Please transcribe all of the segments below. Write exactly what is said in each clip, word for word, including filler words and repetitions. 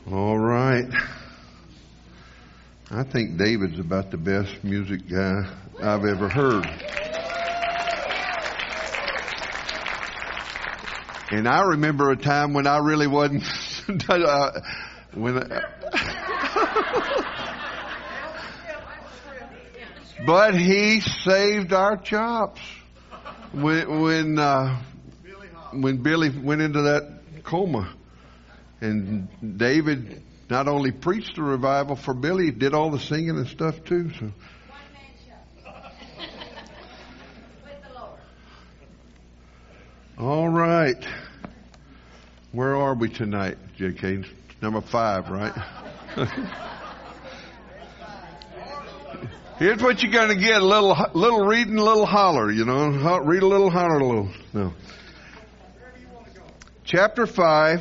All right. I think David's about the best music guy I've ever heard. And I remember a time when I really wasn't, uh, when, uh, but he saved our chops when when uh, when Billy went into that coma. And David not only preached the revival for Billy, he did all the singing and stuff too. So. All right. Where are we tonight, J K? Number five, right? Here's what you're going to get. A little, little reading, a little holler, you know. Read a little, holler a little. No. Chapter five.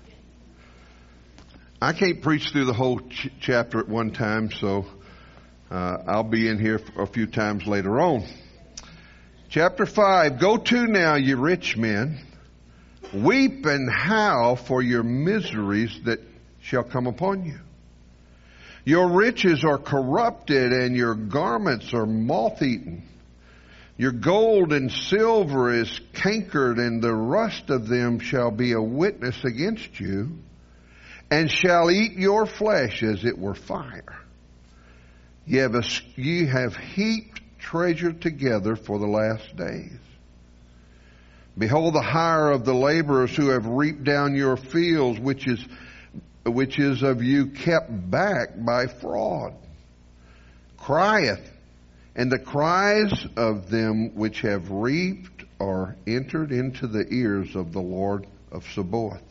I can't preach through the whole ch- chapter at one time, so uh, I'll be in here a few times later on. Chapter five, go to now, ye rich men, weep and howl for your miseries that shall come upon you. Your riches are corrupted, and your garments are moth-eaten. Your gold and silver is cankered, and the rust of them shall be a witness against you, and shall eat your flesh as it were fire. Ye have, a, ye have heaped treasure together for the last days. Behold the hire of the laborers who have reaped down your fields, which is, which is of you kept back by fraud. Crieth, and the cries of them which have reaped are entered into the ears of the Lord of Sabaoth.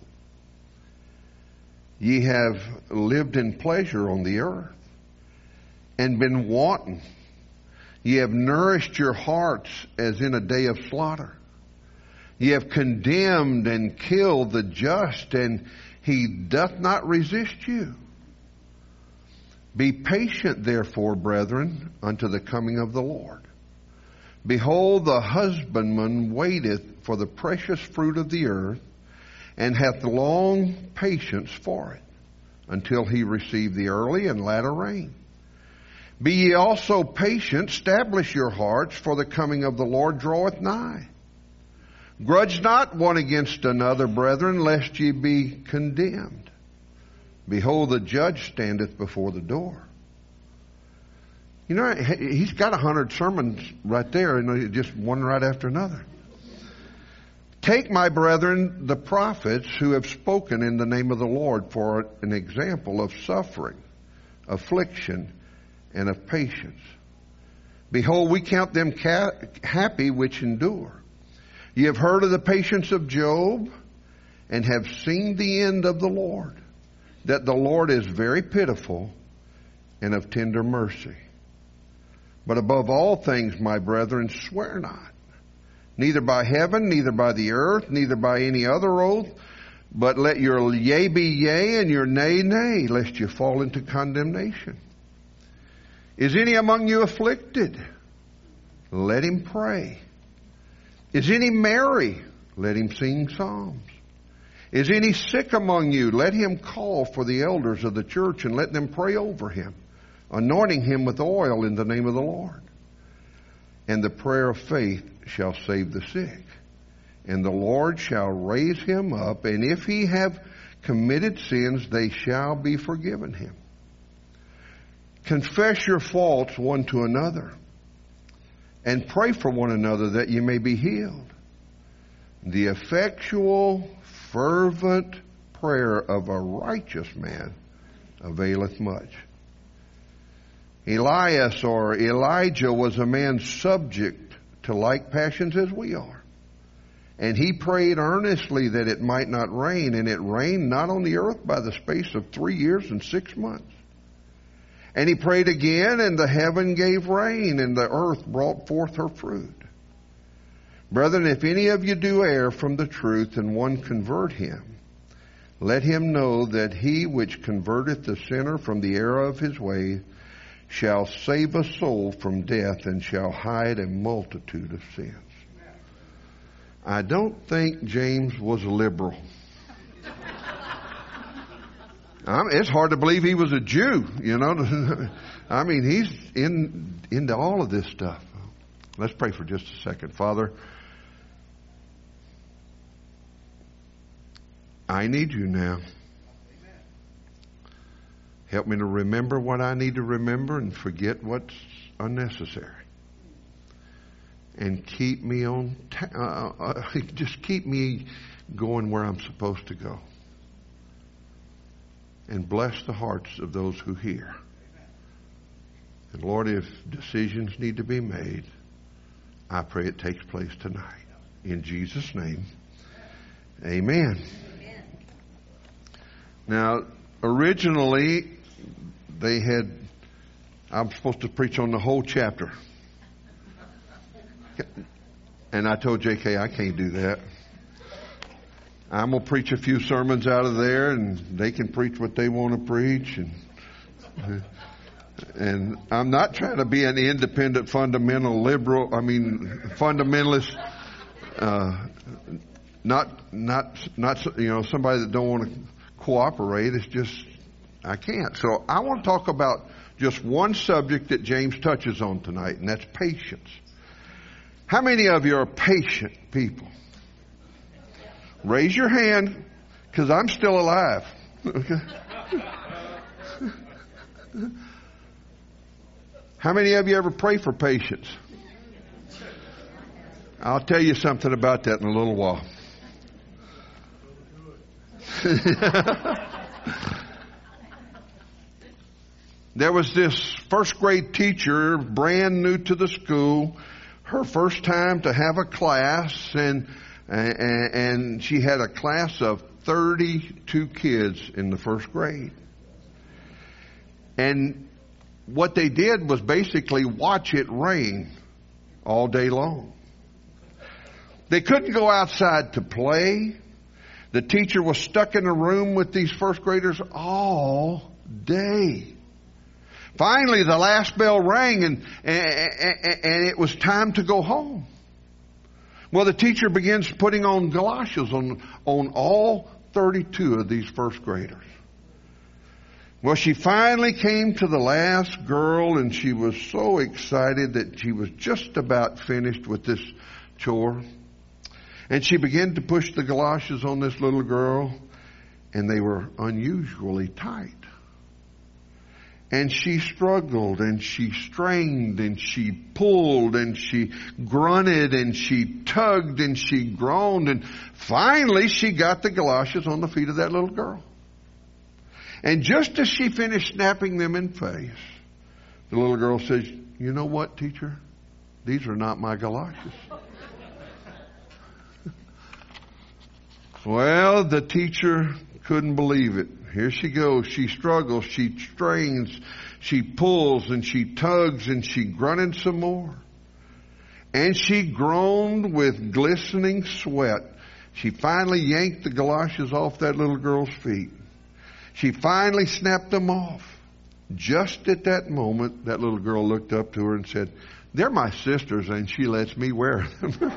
Ye have lived in pleasure on the earth, and been wanton. Ye have nourished your hearts as in a day of slaughter. Ye have condemned and killed the just, and he doth not resist you. Be patient, therefore, brethren, unto the coming of the Lord. Behold, the husbandman waiteth for the precious fruit of the earth, and hath long patience for it, until he receive the early and latter rain. Be ye also patient, establish your hearts, for the coming of the Lord draweth nigh. Grudge not one against another, brethren, lest ye be condemned. Behold, the judge standeth before the door. You know, he's got a hundred sermons right there, and just one right after another. Take, my brethren, the prophets who have spoken in the name of the Lord for an example of suffering, affliction, and of patience. Behold, we count them ca- happy which endure. Ye have heard of the patience of Job, and have seen the end of the Lord, that the Lord is very pitiful and of tender mercy. But above all things, my brethren, swear not, neither by heaven, neither by the earth, neither by any other oath, but let your yea be yea, and your nay, nay, lest you fall into condemnation. Is any among you afflicted? Let him pray. Is any merry? Let him sing psalms. Is any sick among you? Let him call for the elders of the church, and let them pray over him, anointing him with oil in the name of the Lord. And the prayer of faith shall save the sick, and the Lord shall raise him up, and if he have committed sins, they shall be forgiven him. Confess your faults one to another, and pray for one another that you may be healed. The effectual, fervent prayer of a righteous man availeth much. Elias or Elijah was a man subject to like passions as we are. And he prayed earnestly that it might not rain, and it rained not on the earth by the space of three years and six months. And he prayed again, and the heaven gave rain, and the earth brought forth her fruit. Brethren, if any of you do err from the truth, and one convert him, let him know that he which converteth the sinner from the error of his way shall save a soul from death, and shall hide a multitude of sins. I don't think James was liberal. I mean, it's hard to believe he was a Jew, you know. I mean, he's in into all of this stuff. Let's pray for just a second. Father, I need you now. Help me to remember what I need to remember and forget what's unnecessary. And keep me on, ta- uh, uh, just keep me going where I'm supposed to go. And bless the hearts of those who hear. And Lord, if decisions need to be made, I pray it takes place tonight. In Jesus' name, amen. Amen. Now, originally, they had, I'm supposed to preach on the whole chapter. And I told J K, I can't do that. I'm going to preach a few sermons out of there, and they can preach what they want to preach. And, and I'm not trying to be an independent, fundamental, liberal, I mean, fundamentalist, uh, not, not, not, you know, somebody that don't want to cooperate. It's just, I can't. So I want to talk about just one subject that James touches on tonight, and that's patience. How many of you are patient people? Raise your hand, because I'm still alive. Okay. How many of you ever pray for patience? I'll tell you something about that in a little while. There was this first grade teacher, brand new to the school, her first time to have a class, and and, and she had a class of thirty-two kids in the first grade. And what they did was basically watch it rain all day long. They couldn't go outside to play. The teacher was stuck in a room with these first graders all day. Finally, the last bell rang, and, and, and it was time to go home. Well, the teacher begins putting on galoshes on, on all thirty-two of these first graders. Well, she finally came to the last girl, and she was so excited that she was just about finished with this chore. And she began to push the galoshes on this little girl, and they were unusually tight. And she struggled, and she strained, and she pulled, and she grunted, and she tugged, and she groaned, and finally she got the galoshes on the feet of that little girl. And just as she finished snapping them in place, the little girl says, "You know what, teacher? These are not my galoshes." Well, the teacher couldn't believe it. Here she goes. She struggles, she strains, she pulls, and she tugs, and she grunted some more. And she groaned with glistening sweat. She finally yanked the galoshes off that little girl's feet. She finally snapped them off. Just at that moment, that little girl looked up to her and said, "They're my sisters, and she lets me wear them."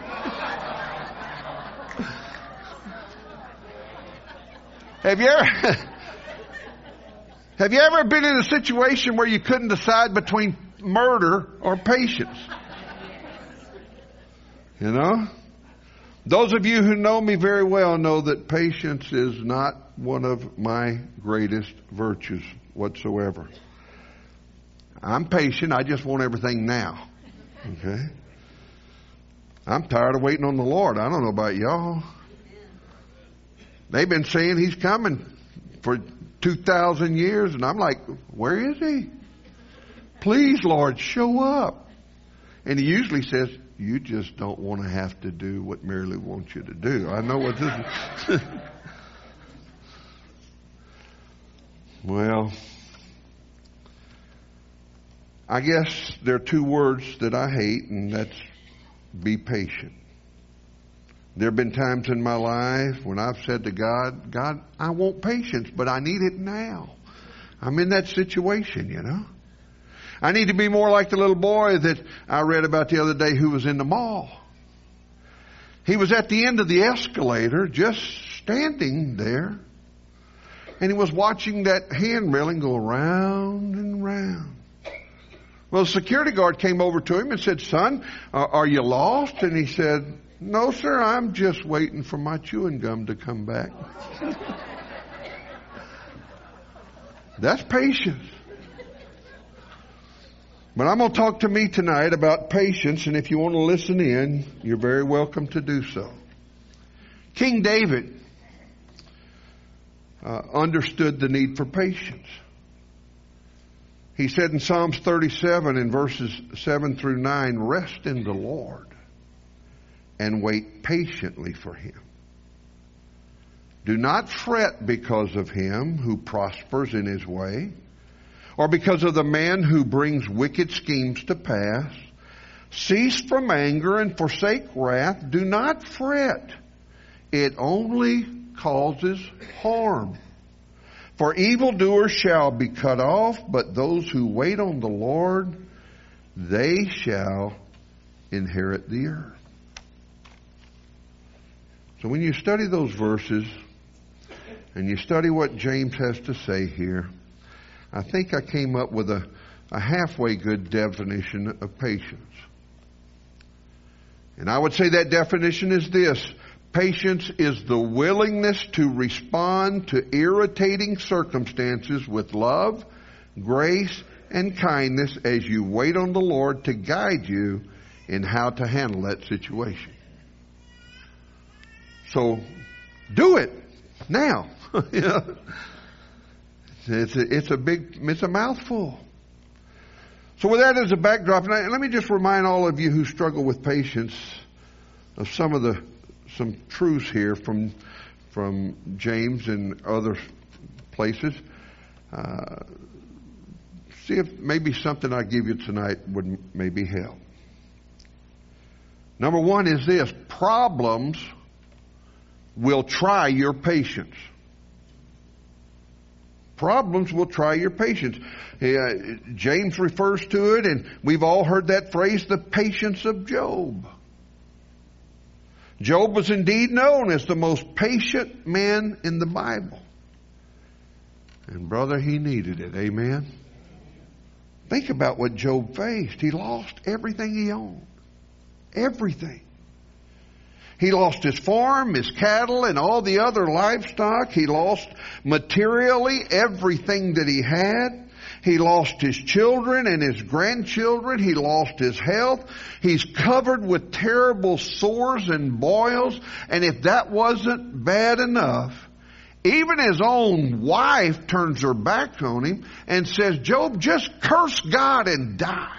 Have you ever... Have you ever been in a situation where you couldn't decide between murder or patience? You know? Those of you who know me very well know that patience is not one of my greatest virtues whatsoever. I'm patient. I just want everything now. Okay? I'm tired of waiting on the Lord. I don't know about y'all. They've been saying He's coming for two thousand years, and I'm like, where is He? Please, Lord, show up. And He usually says, you just don't want to have to do what Mary Lou wants you to do. I know what this is. Well, I guess there are two words that I hate, and that's be patient. There have been times in my life when I've said to God, God, I want patience, but I need it now. I'm in that situation, you know. I need to be more like the little boy that I read about the other day who was in the mall. He was at the end of the escalator, just standing there. And he was watching that hand railing go round and round. Well, the security guard came over to him and said, "Son, uh, are you lost?" And he said, "No, sir, I'm just waiting for my chewing gum to come back." That's patience. But I'm going to talk to me tonight about patience, and if you want to listen in, you're very welcome to do so. King David uh, understood the need for patience. He said in Psalms thirty-seven in verses seven through nine, "Rest in the Lord and wait patiently for Him. Do not fret because of him who prospers in his way, or because of the man who brings wicked schemes to pass. Cease from anger and forsake wrath. Do not fret. It only causes harm. For evildoers shall be cut off, but those who wait on the Lord, they shall inherit the earth." So when you study those verses, and you study what James has to say here, I think I came up with a, a halfway good definition of patience. And I would say that definition is this: patience is the willingness to respond to irritating circumstances with love, grace, and kindness as you wait on the Lord to guide you in how to handle that situation. So, do it now. You know? It's a, it's a big, it's a mouthful. So with that as a backdrop, and I, let me just remind all of you who struggle with patience of some of the, some truths here from, from James and other places. Uh, see if maybe something I give you tonight would maybe help. Number one is this: problems will try your patience. Problems will try your patience. Uh, James refers to it, and we've all heard that phrase, the patience of Job. Job was indeed known as the most patient man in the Bible. And brother, he needed it. Amen? Think about what Job faced. He lost everything he owned. Everything. He lost his farm, his cattle, and all the other livestock. He lost materially everything that he had. He lost his children and his grandchildren. He lost his health. He's covered with terrible sores and boils. And if that wasn't bad enough, even his own wife turns her back on him and says, "Job, just curse God and die."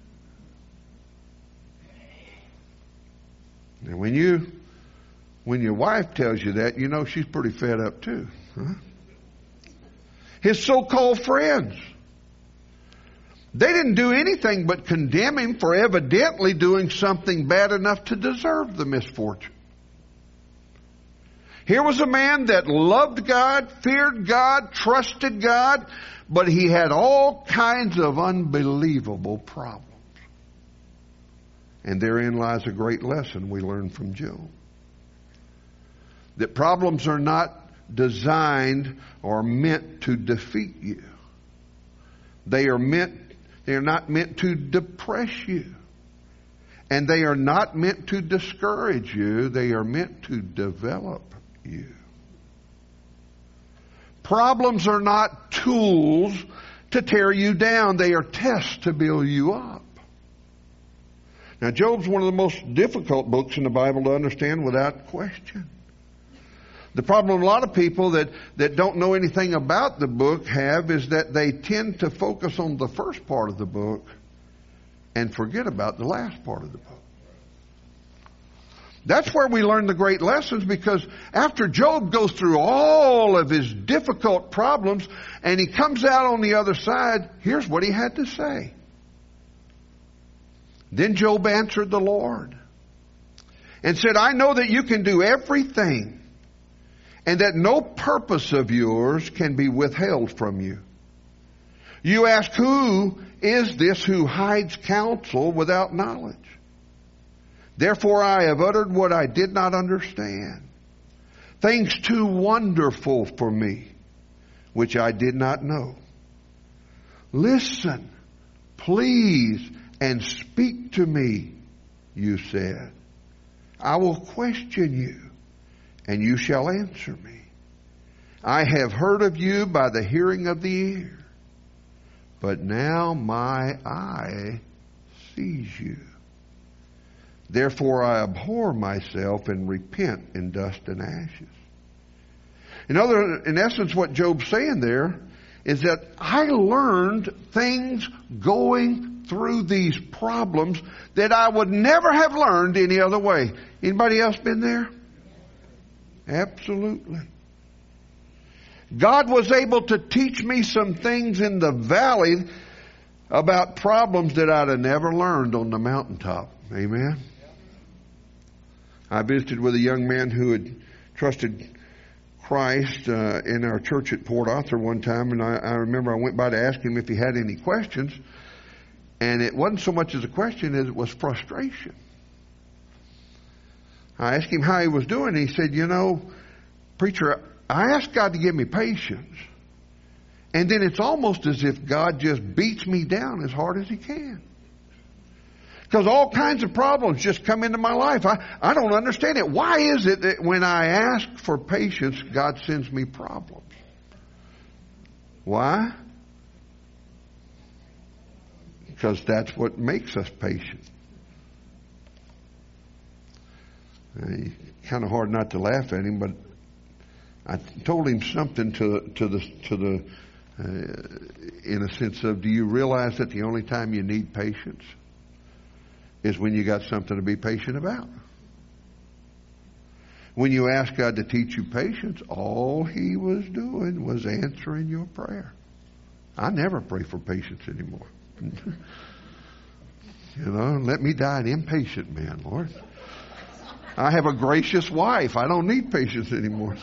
And when you, when your wife tells you that, you know she's pretty fed up too. Huh? His so-called friends, they didn't do anything but condemn him for evidently doing something bad enough to deserve the misfortune. Here was a man that loved God, feared God, trusted God, but he had all kinds of unbelievable problems. And therein lies a great lesson we learn from Job. That problems are not designed or meant to defeat you. They are meant, they are not meant to depress you. And they are not meant to discourage you. They are meant to develop you. Problems are not tools to tear you down. They are tests to build you up. Now, Job's one of the most difficult books in the Bible to understand without question. The problem a lot of people that, that don't know anything about the book have is that they tend to focus on the first part of the book and forget about the last part of the book. That's where we learn the great lessons, because after Job goes through all of his difficult problems and he comes out on the other side, here's what he had to say. Then Job answered the Lord and said, "I know that you can do everything, and that no purpose of yours can be withheld from you. You ask, who is this who hides counsel without knowledge? Therefore I have uttered what I did not understand, things too wonderful for me, which I did not know. Listen, please, and speak to me, you said. I will question you, and you shall answer me. I have heard of you by the hearing of the ear, but now my eye sees you. Therefore I abhor myself and repent in dust and ashes. In other, in essence, what Job's saying there is that I learned things going through these problems that I would never have learned any other way. Anybody else been there? Absolutely. God was able to teach me some things in the valley about problems that I'd have never learned on the mountaintop. Amen. I visited with a young man who had trusted Christ uh, in our church at Port Arthur one time, and I, I remember I went by to ask him if he had any questions, and it wasn't so much as a question as it was frustration. I asked him how he was doing, and he said, you know, preacher, I asked God to give me patience, and then it's almost as if God just beats me down as hard as he can. Because all kinds of problems just come into my life. I, I don't understand it. Why is it that when I ask for patience, God sends me problems? Why? Because that's what makes us patient. Uh, kind of hard not to laugh at him, but I told him something to to the to the uh, in a sense of, do you realize that the only time you need patience is when you got something to be patient about? When you ask God to teach you patience, all he was doing was answering your prayer. I never pray for patience anymore. You know, let me die an impatient man, Lord. I have a gracious wife. I don't need patience anymore.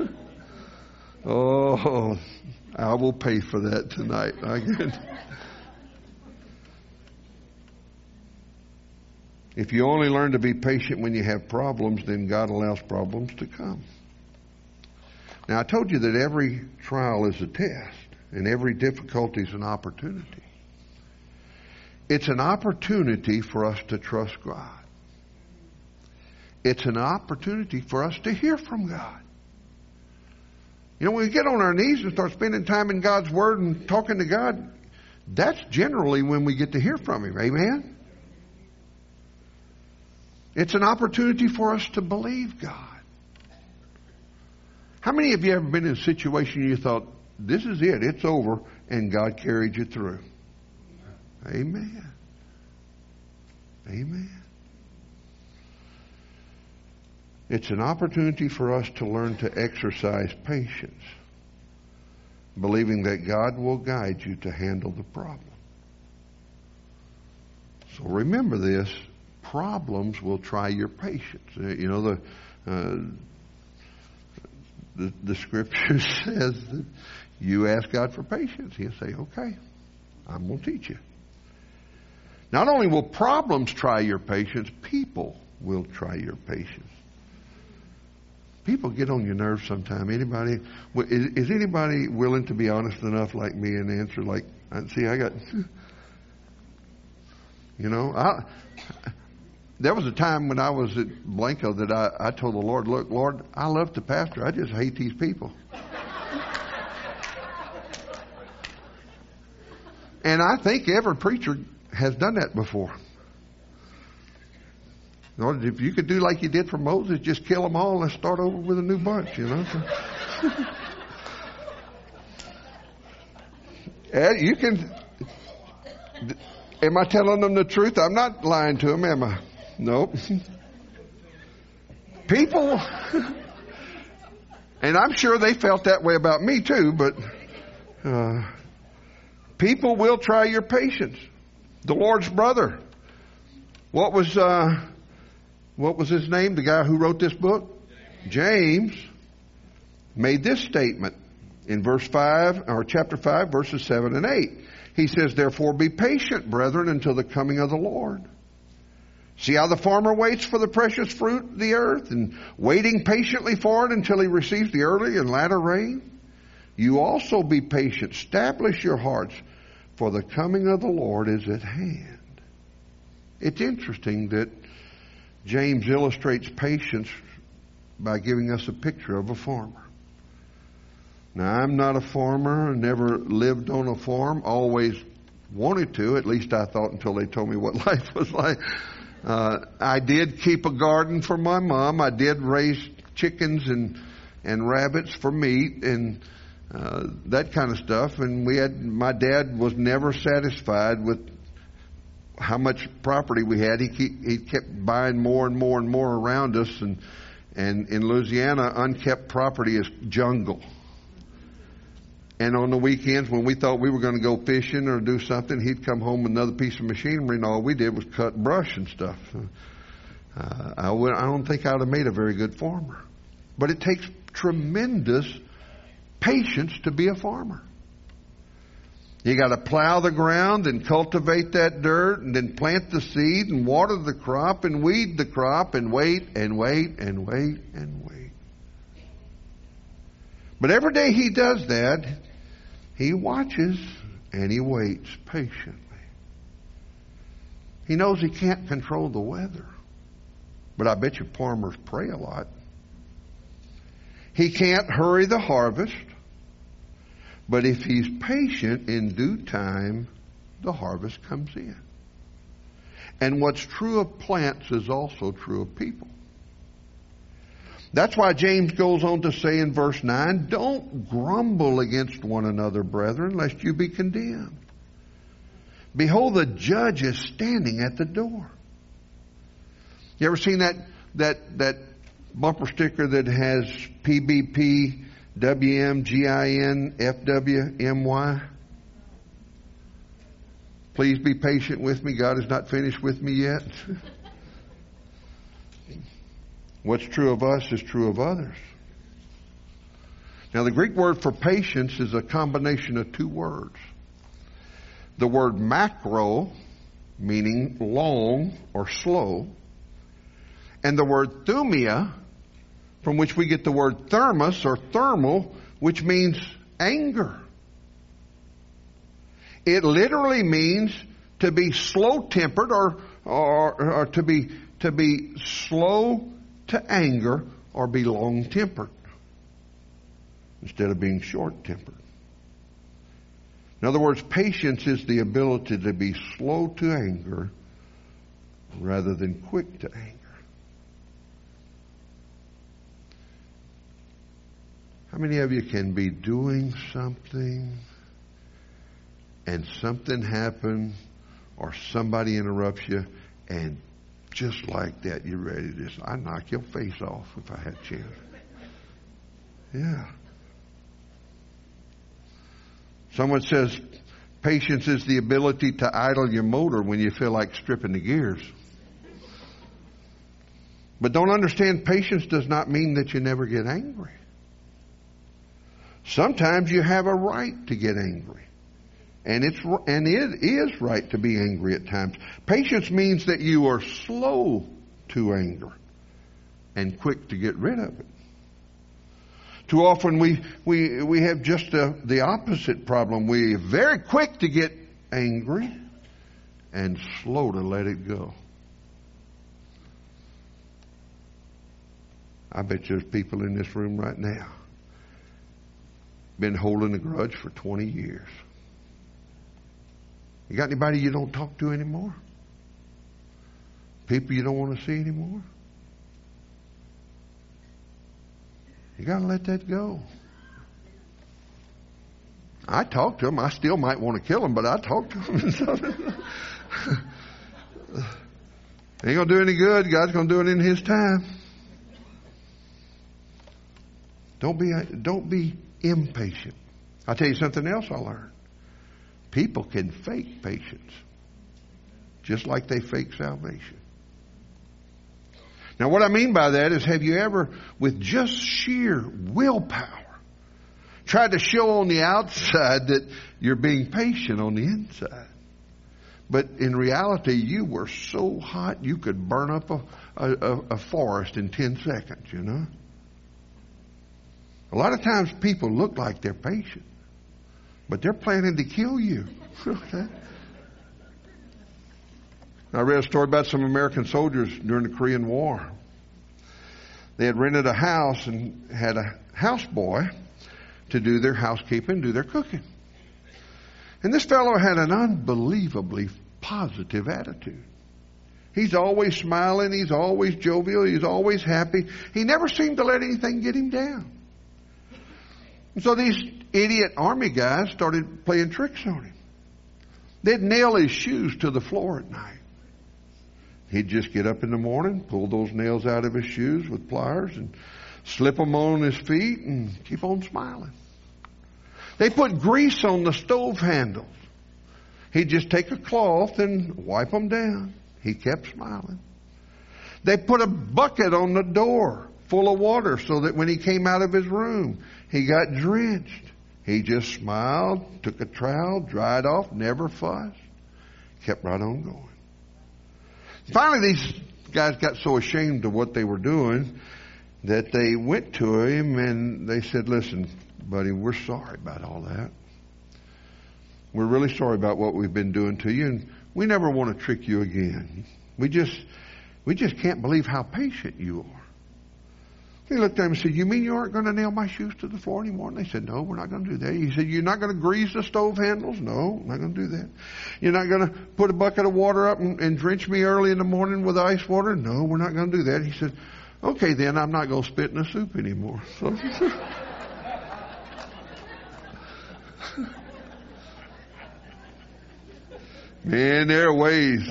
Oh, I will pay for that tonight. I get. If you only learn to be patient when you have problems, then God allows problems to come. Now, I told you that every trial is a test, and every difficulty is an opportunity. It's an opportunity for us to trust God. It's an opportunity for us to hear from God. You know, when we get on our knees and start spending time in God's Word and talking to God, that's generally when we get to hear from Him. Amen? It's an opportunity for us to believe God. How many of you ever been in a situation you thought, this is it, it's over, and God carried you through? Amen. Amen. It's an opportunity for us to learn to exercise patience, believing that God will guide you to handle the problem. So remember this. Problems will try your patience. You know, the uh, the, the Scripture says that you ask God for patience. He'll say, okay, I'm going to teach you. Not only will problems try your patience, people will try your patience. People get on your nerves sometime. Anybody, is, is anybody willing to be honest enough like me and answer like, see, I got, you know, I... There was a time when I was at Blanco that I, I told the Lord, look, Lord, I love to pastor. I just hate these people. And I think every preacher has done that before. Lord, if you could do like you did for Moses, just kill them all and start over with a new bunch, you know. And you can... Am I telling them the truth? I'm not lying to them, am I? Nope. People, and I'm sure they felt that way about me too, but uh, people will try your patience. The Lord's brother, what was uh, what was his name? The guy who wrote this book? James made this statement in verse five, or chapter five, verses seven and eight. He says, therefore be patient, brethren, until the coming of the Lord. See how the farmer waits for the precious fruit of the earth, and waiting patiently for it until he receives the early and latter rain? You also be patient. Establish your hearts, for the coming of the Lord is at hand. It's interesting that James illustrates patience by giving us a picture of a farmer. Now, I'm not a farmer, never lived on a farm, always wanted to, at least I thought until they told me what life was like. Uh, I did keep a garden for my mom. I did raise chickens and, and rabbits for meat and uh, that kind of stuff. And we had, my dad was never satisfied with how much property we had. He keep, he kept buying more and more and more around us. And, and in Louisiana, unkept property is jungle. And on the weekends, when we thought we were going to go fishing or do something, he'd come home with another piece of machinery, and all we did was cut brush and stuff. Uh, I, would, I don't think I would have made a very good farmer. But it takes tremendous patience to be a farmer. You got to plow the ground and cultivate that dirt, and then plant the seed and water the crop and weed the crop and wait and wait and wait and wait. But every day he does that, he watches and he waits patiently. He knows he can't control the weather. But I bet you farmers pray a lot. He can't hurry the harvest. But if he's patient, in due time, the harvest comes in. And what's true of plants is also true of people. That's why James goes on to say in verse nine, don't grumble against one another, brethren, lest you be condemned. Behold, the judge is standing at the door. You ever seen that that that bumper sticker that has P B P, W M, G I N, F W, M Y? Please be patient with me. God is not finished with me yet. What's true of us is true of others. Now, the Greek word for patience is a combination of two words. The word macro, meaning long or slow, and the word thumia, from which we get the word thermos or thermal, which means anger. It literally means to be slow-tempered or, or, or to be to be slow to anger or be long-tempered instead of being short-tempered. In other words, patience is the ability to be slow to anger rather than quick to anger. How many of you can be doing something and something happens or somebody interrupts you and just like that, you're ready to just, I'd knock your face off if I had a chance. Yeah. Someone says patience is the ability to idle your motor when you feel like stripping the gears. But don't understand, patience does not mean that you never get angry. Sometimes you have a right to get angry. And it's and it is right to be angry at times. Patience means that you are slow to anger and quick to get rid of it. Too often we we we have just a, the opposite problem. We're very quick to get angry and slow to let it go. I bet there's people in this room right now been holding a grudge for twenty years. You got anybody you don't talk to anymore? People you don't want to see anymore? You got to let that go. I talk to them. I still might want to kill them, but I talk to them. Ain't going to do any good. God's going to do it in His time. Don't be, don't be impatient. I'll tell you something else I learned. People can fake patience, just like they fake salvation. Now, what I mean by that is, have you ever, with just sheer willpower, tried to show on the outside that you're being patient on the inside? But in reality, you were so hot you could burn up a, a, a forest in ten seconds, you know? A lot of times people look like they're patient, but they're planning to kill you. Okay? I read a story about some American soldiers during the Korean War. They had rented a house and had a houseboy to do their housekeeping, do their cooking. And this fellow had an unbelievably positive attitude. He's always smiling. He's always jovial. He's always happy. He never seemed to let anything get him down. And so these idiot army guys started playing tricks on him. They'd nail his shoes to the floor at night. He'd just get up in the morning, pull those nails out of his shoes with pliers and slip them on his feet and keep on smiling. They put grease on the stove handles. He'd just take a cloth and wipe them down. He kept smiling. They put a bucket on the door full of water so that when he came out of his room, he got drenched. He just smiled, took a trowel, dried off, never fussed, kept right on going. Finally, these guys got so ashamed of what they were doing that they went to him and they said, listen, buddy, we're sorry about all that. We're really sorry about what we've been doing to you, and we never want to trick you again. We just, we just can't believe how patient you are. He looked at him and said, you mean you aren't going to nail my shoes to the floor anymore? And they said, no, we're not going to do that. He said, you're not going to grease the stove handles? No, I'm not going to do that. You're not going to put a bucket of water up and, and drench me early in the morning with ice water? No, we're not going to do that. He said, okay, then I'm not going to spit in the soup anymore. So, man, there are ways.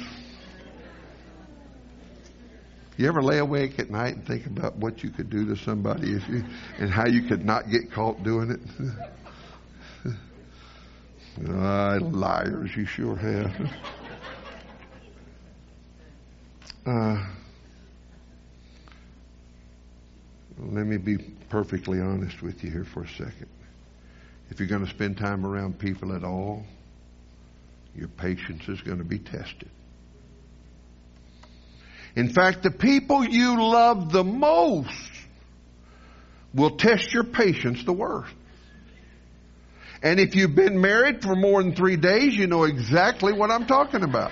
You ever lay awake at night and think about what you could do to somebody if you, and how you could not get caught doing it? Ah, liars, you sure have. Uh, let me be perfectly honest with you here for a second. If you're going to spend time around people at all, your patience is going to be tested. In fact, the people you love the most will test your patience the worst. And if you've been married for more than three days, you know exactly what I'm talking about.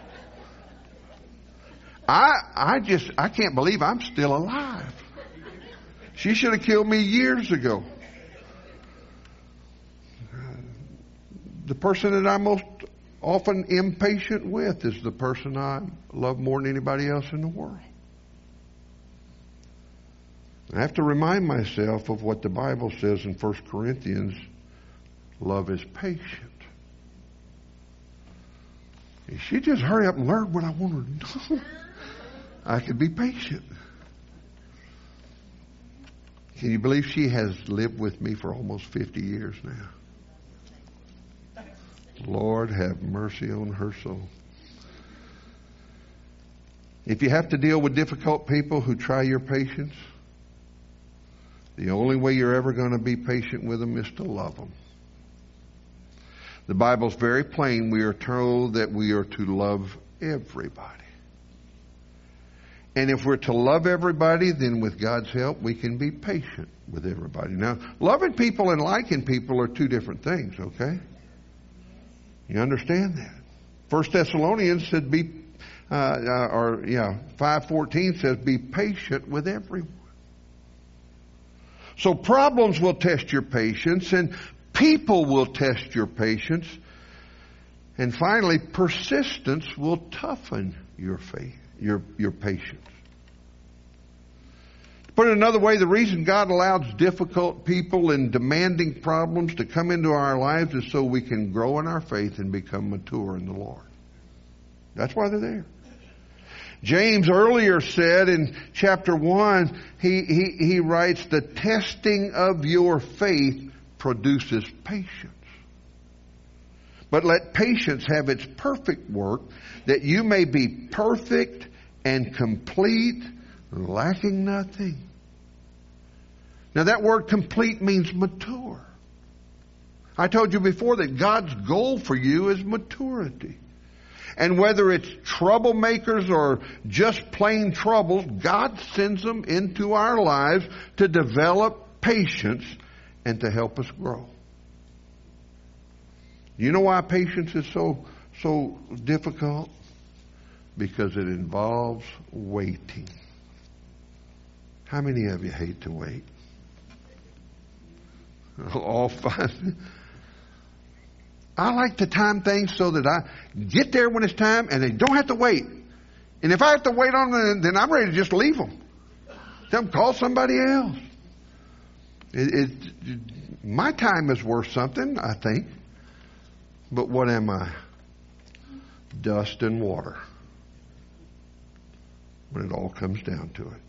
I I just, I can't believe I'm still alive. She should have killed me years ago. The person that I'm most often impatient with is the person I love more than anybody else in the world. I have to remind myself of what the Bible says in First Corinthians. Love is patient. If she just hurry up and learn what I want her to do, I could be patient. Can you believe she has lived with me for almost fifty years now? Lord, have mercy on her soul. If you have to deal with difficult people who try your patience, the only way you're ever going to be patient with them is to love them. The Bible's very plain. We are told that we are to love everybody. And if we're to love everybody, then with God's help, we can be patient with everybody. Now, loving people and liking people are two different things, okay? You understand that? First Thessalonians said be, uh, uh, or yeah, five fourteen says be patient with everyone. So problems will test your patience, and people will test your patience, and finally, persistence will toughen your faith, your your patience. Put it another way, the reason God allows difficult people and demanding problems to come into our lives is so we can grow in our faith and become mature in the Lord. That's why they're there. James earlier said in chapter one, he, he, he writes, the testing of your faith produces patience. But let patience have its perfect work, that you may be perfect and complete, lacking nothing. Now that word complete means mature. I told you before that God's goal for you is maturity. And whether it's troublemakers or just plain troubles, God sends them into our lives to develop patience and to help us grow. You know why patience is so so difficult? Because it involves waiting. How many of you hate to wait? All five. I like to time things so that I get there when it's time and they don't have to wait. And if I have to wait on them, then I'm ready to just leave them. Tell them, call somebody else. It, it, my time is worth something, I think. But what am I? Dust and water. When it all comes down to it.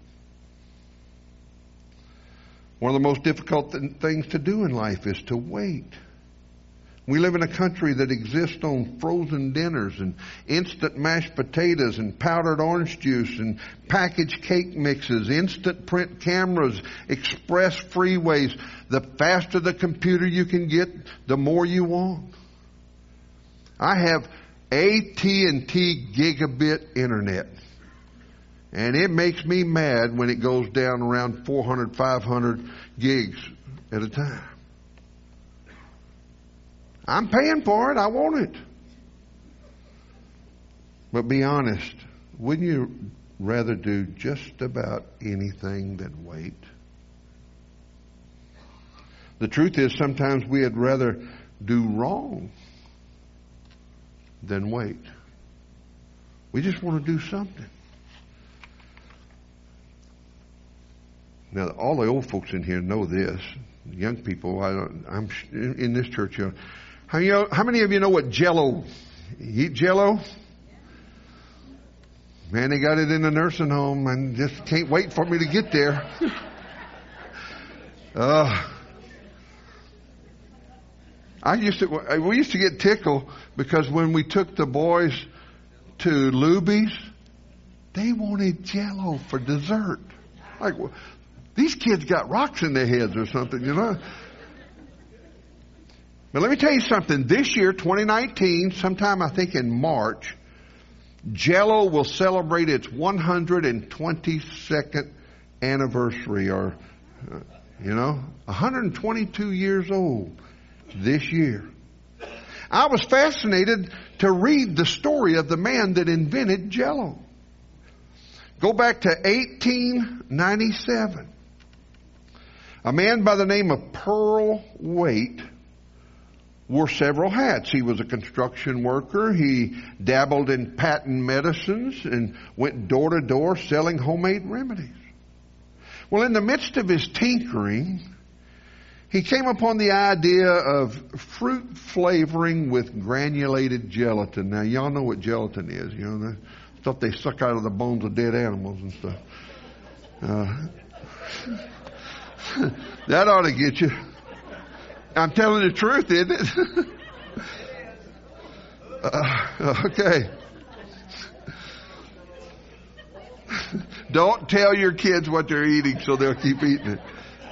One of the most difficult th- things to do in life is to wait. We live in a country that exists on frozen dinners and instant mashed potatoes and powdered orange juice and packaged cake mixes, instant print cameras, express freeways. The faster the computer you can get, the more you want. I have A T and T gigabit internet. And it makes me mad when it goes down around four hundred, five hundred gigs at a time. I'm paying for it. I want it. But be honest, wouldn't you rather do just about anything than wait? The truth is, sometimes we'd rather do wrong than wait. We just want to do something. Now, all the old folks in here know this. Young people, I don't, I'm in this church. You know, how, you know, how many of you know what Jell-O? You eat Jell-O? Man, they got it in a nursing home, and just can't wait for me to get there. uh, I used to. We used to get tickled because when we took the boys to Luby's, they wanted Jell-O for dessert. Like, these kids got rocks in their heads or something, you know. But let me tell you something. This year, twenty nineteen, sometime I think in March, Jell-O will celebrate its one hundred twenty-second anniversary, or, uh, you know, one hundred twenty-two years old this year. I was fascinated to read the story of the man that invented Jell-O. Go back to eighteen ninety-seven. A man by the name of Pearl Waite wore several hats. He was a construction worker. He dabbled in patent medicines and went door to door selling homemade remedies. Well, in the midst of his tinkering, he came upon the idea of fruit flavoring with granulated gelatin. Now, y'all know what gelatin is. You know, the stuff they suck out of the bones of dead animals and stuff. Uh, that ought to get you. I'm telling the truth, isn't it? uh, okay. Don't tell your kids what they're eating so they'll keep eating it.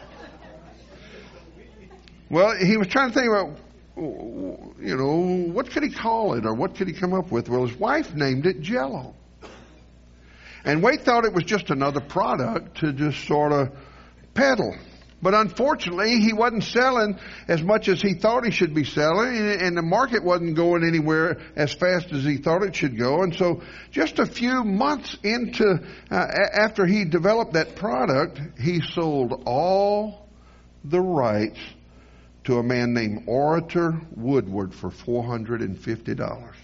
Well, he was trying to think about, you know, what could he call it or what could he come up with? Well, his wife named it Jell-O. And Waite thought it was just another product to just sort of peddle. But unfortunately, he wasn't selling as much as he thought he should be selling, and the market wasn't going anywhere as fast as he thought it should go. And so just a few months into, uh, after he developed that product, he sold all the rights to a man named Orator Woodward for four hundred fifty dollars.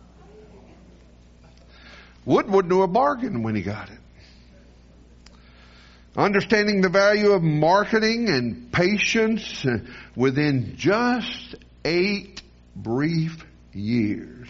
Woodward knew a bargain when he got it. Understanding the value of marketing and patience, uh, within just eight brief years,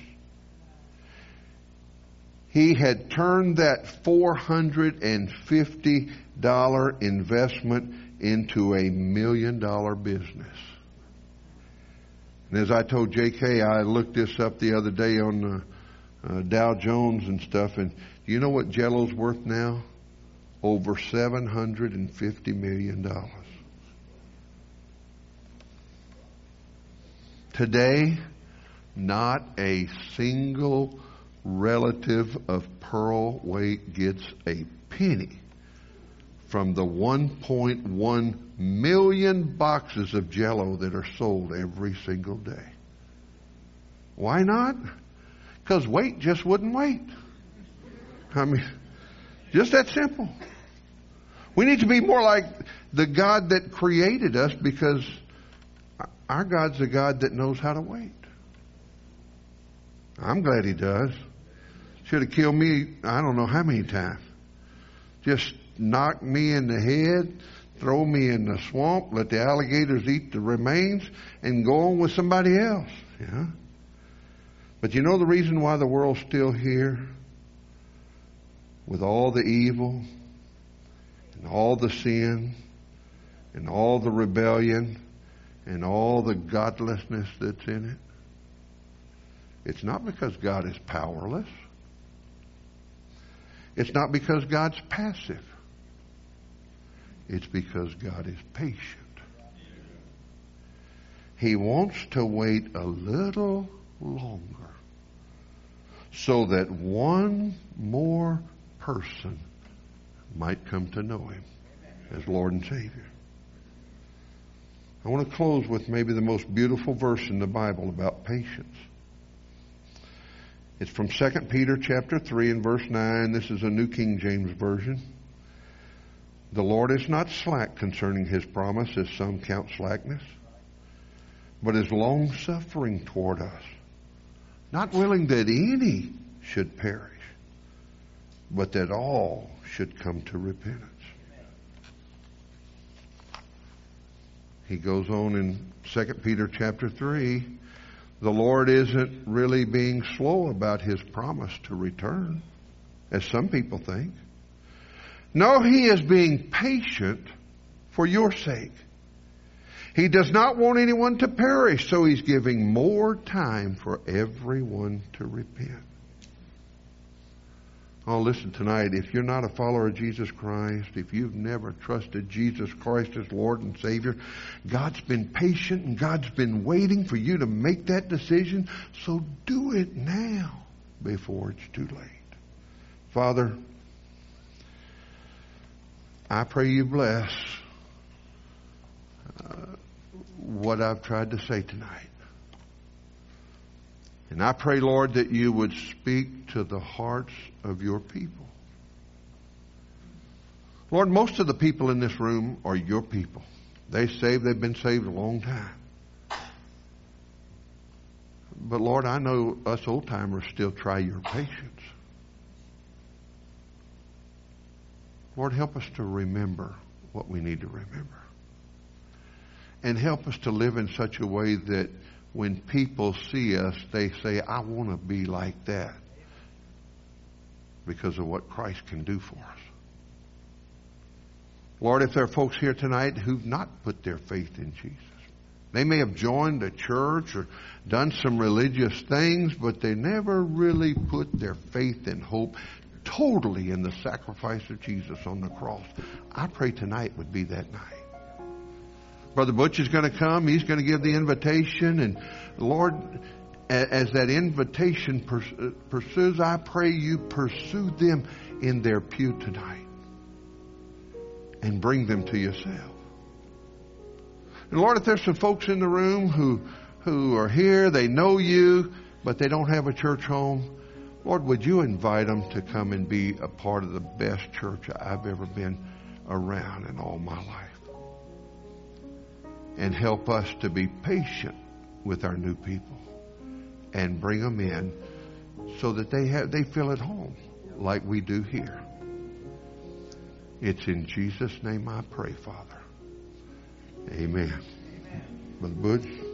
he had turned that four hundred fifty dollars investment into a million dollar business. And as I told J K, I looked this up the other day on the uh, Dow Jones and stuff, and do you know what Jell-O's worth now? Over seven hundred fifty million dollars. Today, not a single relative of Pearl Waite gets a penny from the one point one million boxes of Jell-O that are sold every single day. Why not? Because weight just wouldn't wait. I mean, just that simple. We need to be more like the God that created us, because our God's a God that knows how to wait. I'm glad He does. Should have killed me, I don't know how many times. Just knock me in the head, throw me in the swamp, let the alligators eat the remains, and go on with somebody else. Yeah. But you know the reason why the world's still here? With all the evil, and all the sin, and all the rebellion, and all the godlessness that's in it. It's not because God is powerless. It's not because God's passive. It's because God is patient. He wants to wait a little longer so that one more person might come to know Him as Lord and Savior. I want to close with maybe the most beautiful verse in the Bible about patience. It's from Second Peter chapter three and verse nine. This is a New King James Version. The Lord is not slack concerning His promise, as some count slackness, but is long-suffering toward us, not willing that any should perish, but that all should come to repentance. He goes on in Second Peter chapter three. The Lord isn't really being slow about His promise to return, as some people think. No, He is being patient for your sake. He does not want anyone to perish, so He's giving more time for everyone to repent. Oh, listen tonight, if you're not a follower of Jesus Christ, if you've never trusted Jesus Christ as Lord and Savior, God's been patient and God's been waiting for you to make that decision. So do it now before it's too late. Father, I pray You bless uh, what I've tried to say tonight. And I pray, Lord, that You would speak to the hearts of Your people. Lord, most of the people in this room are Your people. They saved, they've been saved a long time. But Lord, I know us old-timers still try Your patience. Lord, help us to remember what we need to remember. And help us to live in such a way that when people see us, they say, I want to be like that, because of what Christ can do for us. Lord, if there are folks here tonight who've not put their faith in Jesus, they may have joined a church or done some religious things, but they never really put their faith and hope totally in the sacrifice of Jesus on the cross. I pray tonight would be that night. Brother Butch is going to come. He's going to give the invitation. And Lord, as that invitation pursues, I pray You pursue them in their pew tonight and bring them to Yourself. And Lord, if there's some folks in the room who, who are here, they know You, but they don't have a church home, Lord, would You invite them to come and be a part of the best church I've ever been around in all my life. And help us to be patient with our new people and bring them in so that they have they feel at home like we do here. It's in Jesus' name I pray, Father. Amen. Brother Butch.